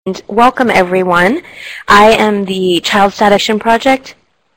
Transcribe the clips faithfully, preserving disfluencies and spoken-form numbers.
And welcome everyone. I am the Child Satisfaction Project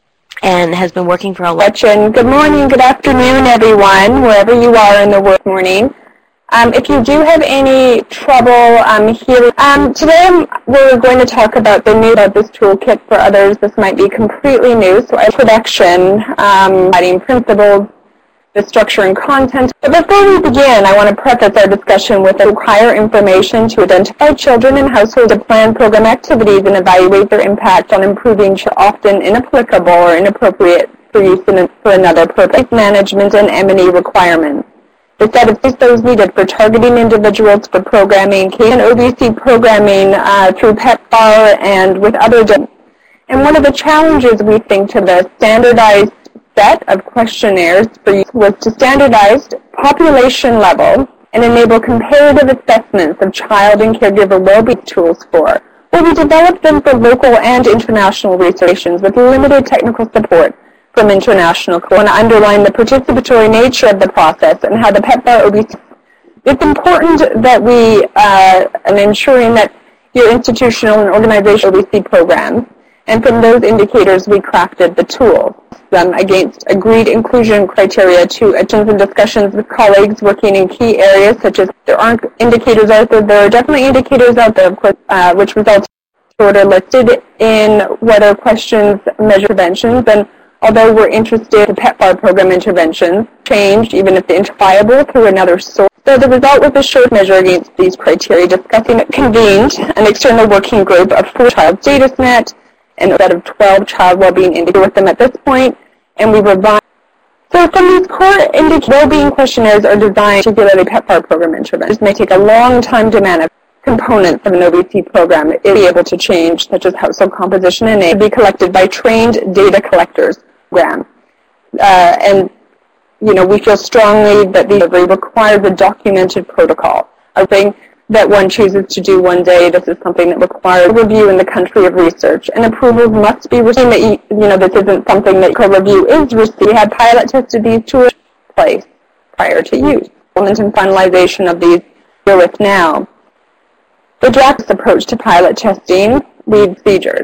and has been working for a while. Good morning, good afternoon everyone, wherever you are in the world morning. Um, if you do have any trouble um, hearing, um, today we're going to talk about the new about this toolkit. For others, this might be completely new. So, introduction, um, writing principles, the structure and content. But before we begin, I want to preface our discussion with require information to identify children and households to plan program activities and evaluate their impact on improving, often inapplicable or inappropriate for use in, for another purpose, management and M and E requirements. The set of those needed for targeting individuals for programming, K and O B C programming uh, through PEPFAR and with other. And one of the challenges we think to the standardized set of questionnaires for use was to standardize population level and enable comparative assessments of child and caregiver well-being tools for. Well, we developed them for local and international research with limited technical support from international. I want to underline the participatory nature of the process and how the PEPFAR O B C. It's important that we, uh, and ensuring that your institutional and organizational O B C programs, and from those indicators we crafted the tool. Them against agreed inclusion criteria to attend and discussions with colleagues working in key areas such as there aren't indicators out there. There are definitely indicators out there, of course, uh, which results in order listed in whether questions measure interventions. And although we're interested in PEPFAR program interventions, changed even if they're identifiable through another source. So the result was a short measure against these criteria, discussing it convened an external working group of four child StatusNet and a set of twelve child well-being indicators with them at this point, and we revised. So from these core indicator well-being questionnaires are designed, particularly PEPFAR program interventions, may take a long time to manage. Components of an O B C program is able to change, such as household composition and age, be collected by trained data collectors. Program. Uh, and, you know, we feel strongly that the delivery requires a documented protocol. I think that one chooses to do one day. This is something that requires a review in the country of research, and approvals must be received. That you, you know, this isn't something that co-review is received. We had pilot tested these tools in place prior to use. Implementation and finalization of these we're with now. The draft approach to pilot testing leads procedures.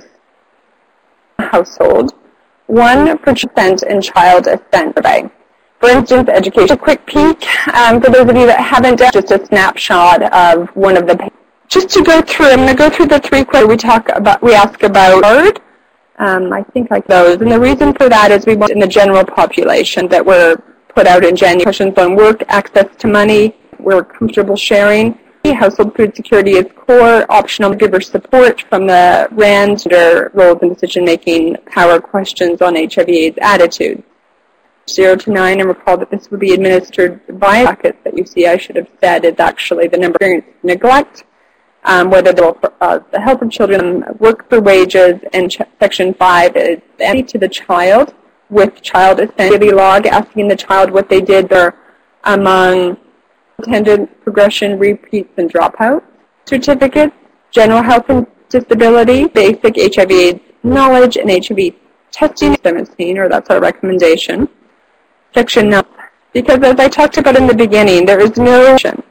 Household, one percent and child assent survey. For instance, education. A quick peek, um, for those of you that haven't done, just a snapshot of one of the, just to go through, I'm going to go through the three questions we talk about, we ask about, um, I think like those. And the reason for that is we want in the general population that were put out in January. Questions on work, access to money, we're comfortable sharing. Household food security is core, optional giver support from the RAND, under roles and decision-making power questions on H I V AIDS attitude. Zero to nine, and recall that this would be administered via buckets that you see. I should have said is actually the number of neglect, um, whether the, uh, the health of children, work for wages, and ch- section five is any to the child with child assent log, asking the child what they did there among attendance, progression, repeats, and dropouts. Certificates, general health and disability, basic H I V AIDS knowledge, and H I V testing, seventeen, or that's our recommendation. Section nine, because as I talked about in the beginning, there is no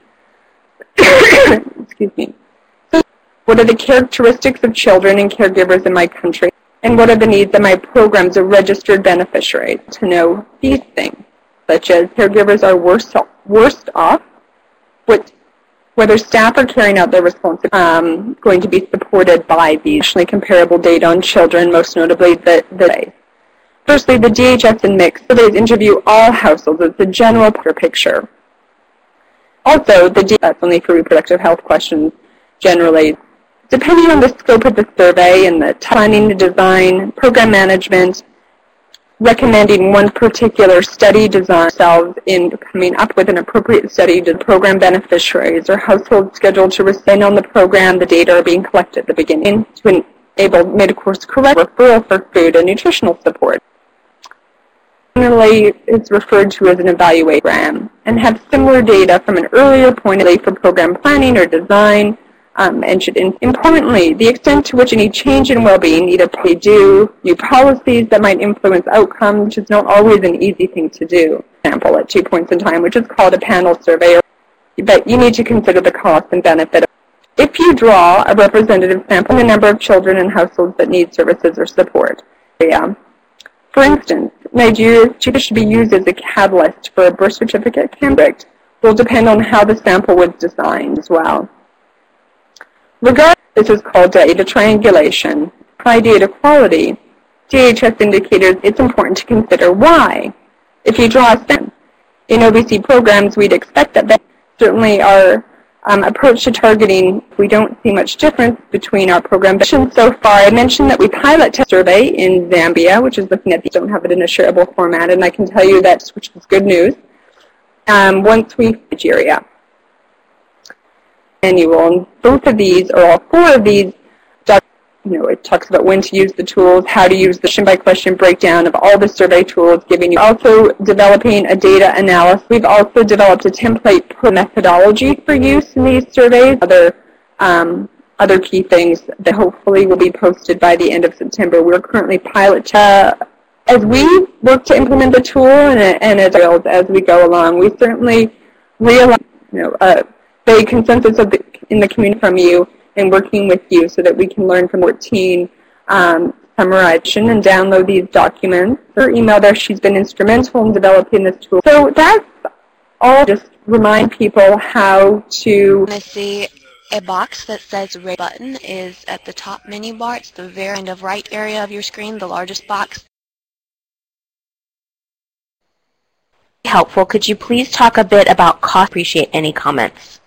excuse me. So what are the characteristics of children and caregivers in my country, and what are the needs of my programs of registered beneficiaries? To know these things, such as caregivers are worse, worst off, With, whether staff are carrying out their responsibility, um, going to be supported by these nationally comparable data on children, most notably the, the Firstly, the D H S and mix surveys interview all households. It's a general picture. Also, the D H S only for reproductive health questions generally. Depending on the scope of the survey and the planning, the design, program management, recommending one particular study design themselves in coming up with an appropriate study to program beneficiaries or households scheduled to receive on the program. The data are being collected at the beginning to enable mid-course correct referral for food and nutritional support. Generally, it's referred to as an evaluation program and have similar data from an earlier point for program planning or design. Um, and should, importantly, the extent to which any change in well-being, either they do new policies that might influence outcomes, which is not always an easy thing to do. For example, at two points in time, which is called a panel survey, but you need to consider the cost and benefit If you draw a representative sample of the number of children and households that need services or support, yeah. For instance, Nigeria's children should be used as a catalyst for a birth certificate campaign will depend on how the sample was designed as well. Regardless, this is called data triangulation. High data quality, D H S indicators, it's important to consider why. If you draw a sample in O B C programs, we'd expect that they certainly our um, approach to targeting, we don't see much difference between our program. So far, I mentioned that we pilot test survey in Zambia, which is looking at these, don't have it in a shareable format, and I can tell you that, which is good news. Um, once we Nigeria annual, and both of these, or all four of these, you know, it talks about when to use the tools, how to use the question-by-question breakdown of all the survey tools, giving you also developing a data analysis. We've also developed a template per methodology for use in these surveys. Other um, other key things that hopefully will be posted by the end of September. We're currently pilot uh, as we work to implement the tool and, and as, as we go along. We certainly realize, you know, a vague consensus of the, in the community from you and working with you so that we can learn from fourteen um, summarization and download these documents. Her email there, she's been instrumental in developing this tool. So that's all. Just remind people how to... I see a box that says Red button is at the top menu bar. It's the very end of right area of your screen, the largest box. Helpful. Could you please talk a bit about cost? Appreciate any comments.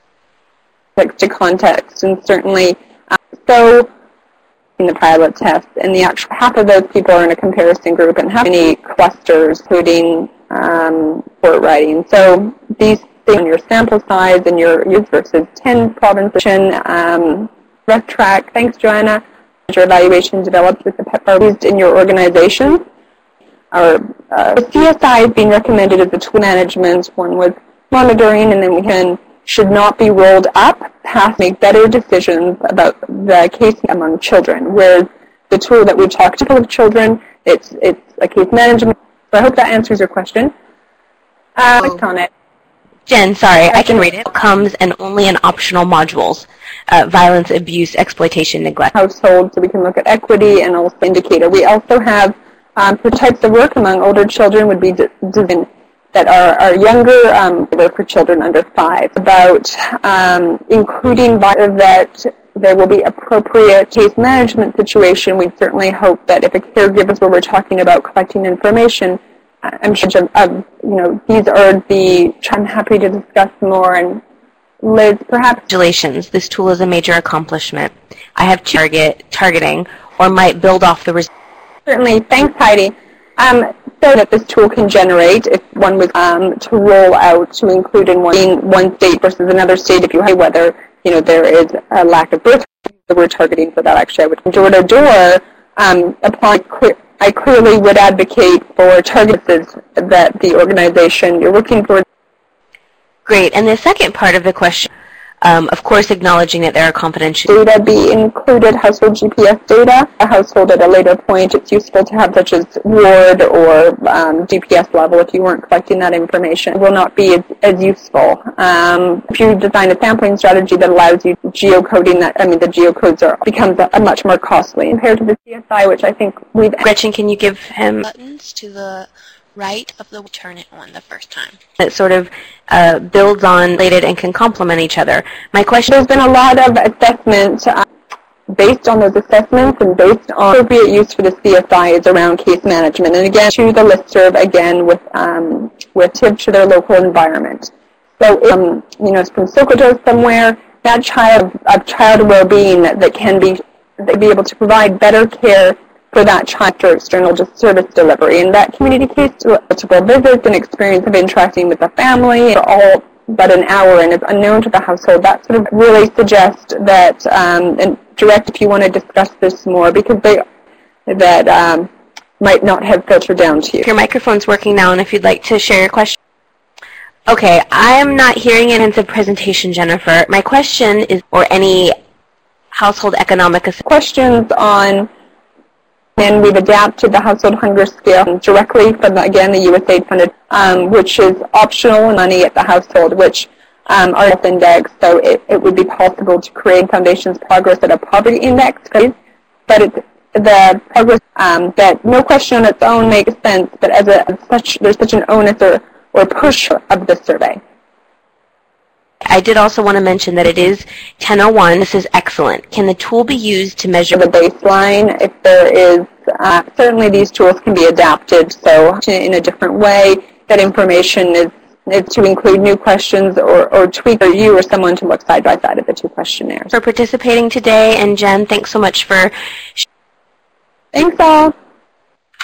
To context, and certainly um, so in the pilot test, and the actual half of those people are in a comparison group and have many clusters, including um, report writing. So these things on your sample size and your use versus ten provinces, um, RefTrack. Thanks, Joanna. Your evaluation developed with the PEPFAR used in your organization. Our uh, the C S I is being recommended as a tool management. One with monitoring, and then we can. Should not be rolled up past make better decisions about the case among children. Whereas the tool that we talked about with children, it's it's a case management. So I hope that answers your question. Uh, oh. on it. Jen, sorry, I can read it. Comes and only in optional modules. Uh, violence, abuse, exploitation, neglect. Household, so we can look at equity and also indicator. We also have um, for types of work among older children would be designed. That are, are younger, um, for children under five, about um, including that there will be appropriate case management situation. We certainly hope that if a caregiver, where we're talking about collecting information, I'm sure of, of, you know, these are the, I'm happy to discuss more, and Liz, perhaps. Congratulations, this tool is a major accomplishment. I have target targeting, or might build off the results. Certainly, thanks Heidi. Um, so that this tool can generate if one was um, to roll out to include in one, one state versus another state, if you have whether you know there is a lack of birth that we're targeting for that. Actually, I would door to door um, apply. Clear, I clearly would advocate for targets that the organization you're looking for. Great. And the second part of the question. Um, of course, acknowledging that there are confidential data be included, household G P S data. A household at a later point, it's useful to have such as ward or um, G P S level if you weren't collecting that information. It will not be as, as useful. Um, if you design a sampling strategy that allows you geocoding, that I mean the geocodes are becomes a, a much more costly compared to the C S I, which I think we've. Gretchen, can you give him buttons to the right of the turn it on the first time. It sort of uh, builds on related and can complement each other. My question. There's been a lot of assessment uh, based on those assessments and based on appropriate use for the C S I is around case management. And again, to the listserv again with um, with tips to their local environment. So, um, you know, from Sokoto somewhere, that child of child well-being that, that can be that be able to provide better care for that child through external service delivery. And that community case, multiple visits and experience of interacting with the family are all but an hour and is unknown to the household. That sort of really suggests that, um, and direct if you want to discuss this more, because they that um, might not have filtered down to you. Your microphone's working now, and if you'd like to share your question. Okay, I'm not hearing an intensive presentation, Jennifer. My question is, or any household economic assistance. Questions on, and we've adapted the household hunger scale directly from, the, again, the U S A I D funded, um, which is optional money at the household, which um, our health index, so it, it would be possible to create Foundation's progress at a poverty index, but it's the progress um, that no question on its own makes sense, but as a such there's such an onus or, or push of the survey. I did also want to mention that it is ten oh one. This is excellent. Can the tool be used to measure the baseline? If there is, uh, certainly these tools can be adapted, so in a different way, that information is, is to include new questions or, or tweak, or you or someone to look side by side at the two questionnaires. For participating today, and Jen, thanks so much for... Thanks all.